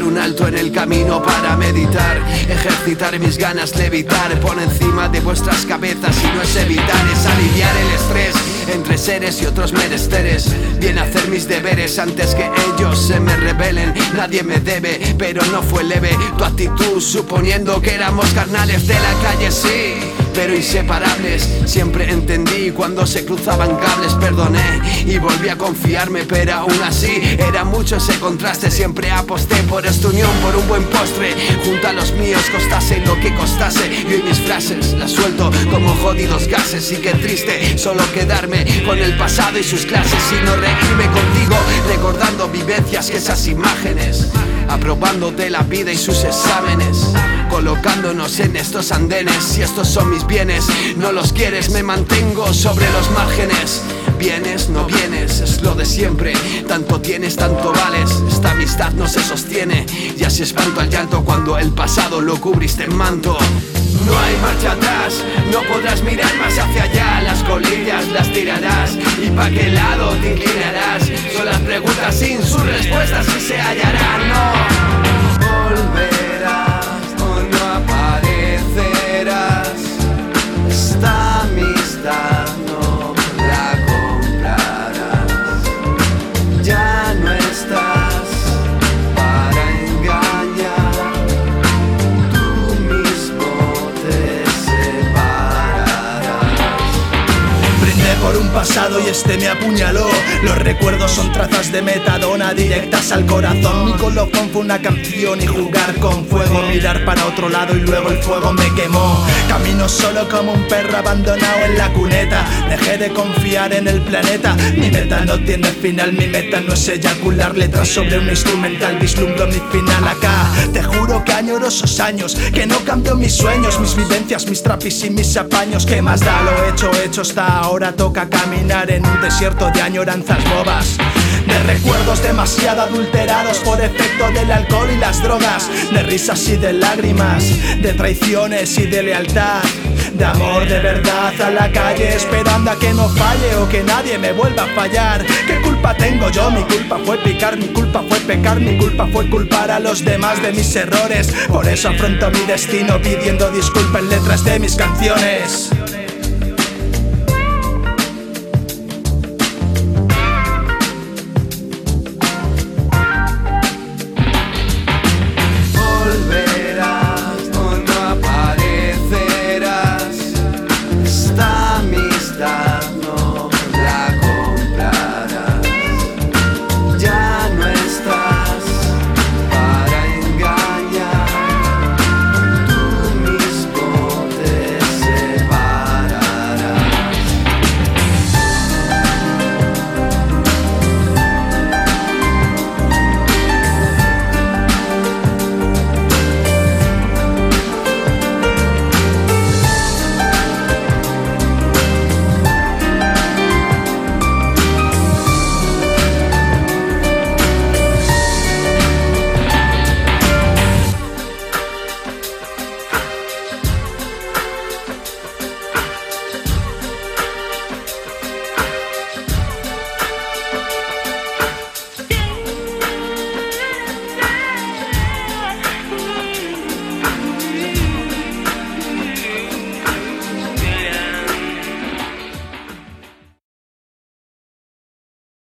un alto en el camino para meditar, ejercitar mis ganas, levitar por encima de vuestras cabezas. Y no es evitar, es aliviar el estrés entre seres y otros menesteres. Bien hacer mis deberes antes que ellos se me rebelen. Nadie me debe, pero no fue leve tu actitud, suponiendo que éramos carnales de la calle, sí, pero inseparables. Siempre entendí cuando se cruzaban cables, perdoné y volví a confiarme, pero aún así era mucho ese contraste. Siempre aposté por esta unión, por un buen postre, junto a los míos, costase lo que costase. Y hoy mis frases las suelto como jodidos gases. Y qué triste solo quedarme con el pasado y sus clases, y no reírme contigo recordando vivencias que esas imágenes, aprobándote la vida y sus exámenes, colocándonos en estos andenes. Si estos son mis bienes, no los quieres, me mantengo sobre los márgenes. Vienes, no vienes, es lo de siempre. Tanto tienes, tanto vales. Esta amistad no se sostiene, y así espanto al llanto cuando el pasado lo cubriste en manto. No hay marcha atrás, no podrás mirar más hacia allá. Las colillas las tirarás, y pa' qué lado te inclinarás. Son las preguntas sin sus respuestas y se hallarán. No volverás o no aparecerás. Esta amistad no la comprarás. Ya no estás para engañar, tú mismo te separarás. Brindé por un pasado y este me apuñaló. Los recuerdos son trazas de metadona directas al corazón. Mi colofón fue una canción y jugar con fuego, mirar para otro lado y luego el fuego me quemó. Camino solo como un perro abandonado en la cuneta. Dejé de confiar en el planeta. Mi meta no tiene final, mi meta no es eyacular letras sobre un instrumental. Vislumbro mi final acá. Te juro que añoro esos años, que no cambio mis sueños, mis vivencias, mis trapis y mis apaños. ¿Qué más da? Lo hecho está. Ahora toca caminar en un desierto de añoranzas bobas, de recuerdos demasiado adulterados por efecto del alcohol y las drogas, de risas y de lágrimas, de traiciones y de lealtad, de amor de verdad a la calle, esperando a que no falle o que nadie me vuelva a fallar. ¿Qué culpa tengo yo? Mi culpa fue picar, mi culpa fue pecar, mi culpa fue culpar a los demás de mis errores. Por eso afronto mi destino pidiendo disculpas en letras de mis canciones.